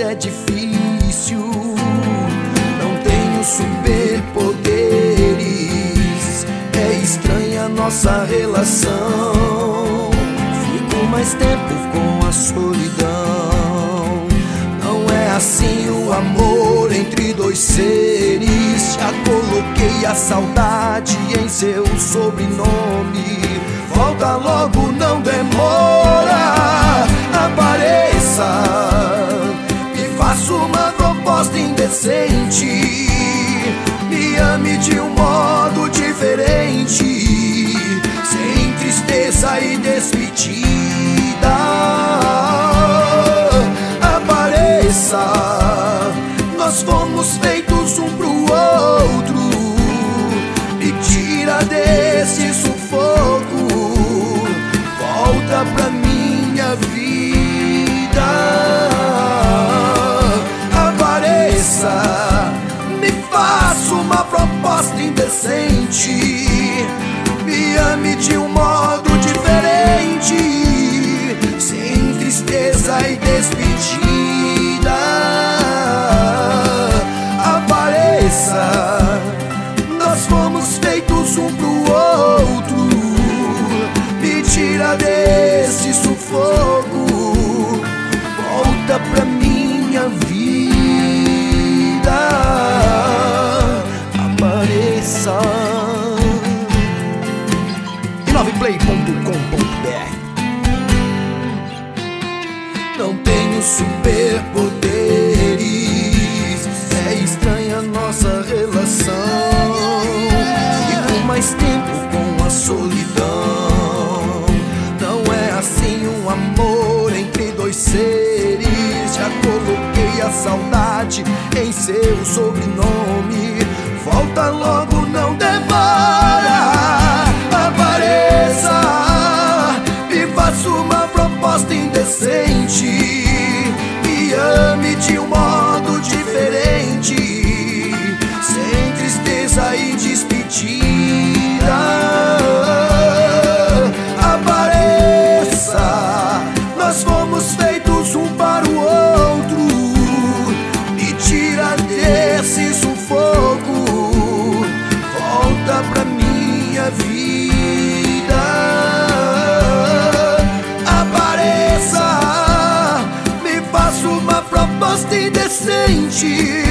é difícil. Não tenho superpoderes, é estranha nossa relação. Fico mais tempo com a solidão. Não é assim o amor entre dois seres. Já coloquei a saudade em seu sobrenome. Volta logo, não demora. Apareça, me faça uma proposta indecente. Me ame de um modo diferente, sem tristeza e despedida. Apareça, nós fomos feitos um pro outro. Me tira desse sufoco, volta pra minha vida. Apareça, me faça uma proposta indecente. Me ame de um modo diferente, sem tristeza e despedida. Apareça, nós fomos feitos um pro outro. Me tira desse sufoco, volta pra minha vida. Apareça. Inoveplay.com.br. Não tenho superpoderes, é estranha nossa relação. Fico mais tempo com a solidão. Não é assim um amor entre dois seres. Já coloquei a saudade em seu sobrenome. Volta logo, não demora. Apareça, me faça uma proposta indecente. Me ame de um modo diferente, sem tristeza e despedida. Apareça, nós fomos feitos um para o outro. Me tira desse sufoco, volta pra minha vida. Apareça, me faça uma proposta indecente.